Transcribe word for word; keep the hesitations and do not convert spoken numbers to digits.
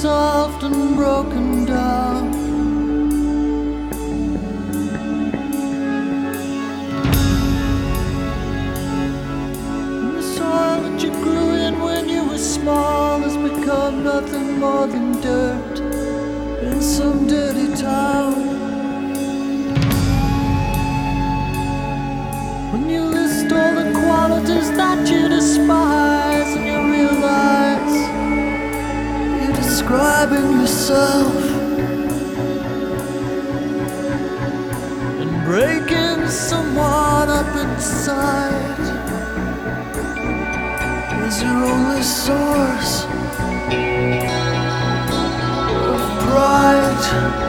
soft and broken down. And the soil that you grew in when you were small has become nothing more than dirt in some dirty town. When you list all the qualities that you despise and you realize you're describing yourself and breaking someone up inside is your only source of pride.